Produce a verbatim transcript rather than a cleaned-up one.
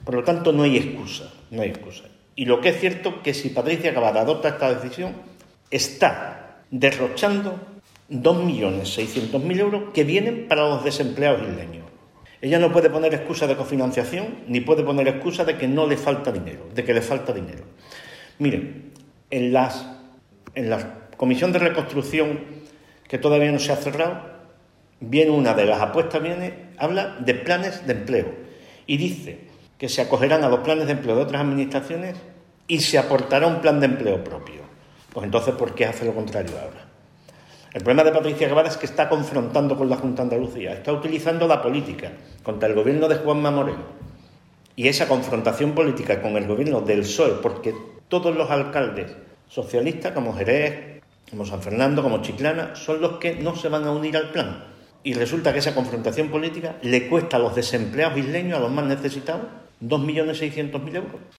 Por lo tanto, no hay excusa, no hay excusa. Y lo que es cierto que si Patricia Cavada adopta esta decisión, está derrochando dos millones seiscientos mil euros que vienen para los desempleados isleños. Ella no puede poner excusa de cofinanciación, ni puede poner excusa de que no le falta dinero, de que le falta dinero. Miren, en, las, en la Comisión de Reconstrucción, que todavía no se ha cerrado, viene una de las apuestas, viene, habla de planes de empleo y dice que se acogerán a los planes de empleo de otras administraciones y se aportará un plan de empleo propio. Pues entonces, ¿por qué hace lo contrario ahora? El problema de Patricia Cavada es que está confrontando con la Junta de Andalucía, está utilizando la política contra el gobierno de Juanma Moreno. Y esa confrontación política con el gobierno del P S O E, porque todos los alcaldes socialistas, como Jerez, como San Fernando, como Chiclana, son los que no se van a unir al plan. Y resulta que esa confrontación política le cuesta a los desempleados isleños, a los más necesitados, dos millones seiscientos mil euros.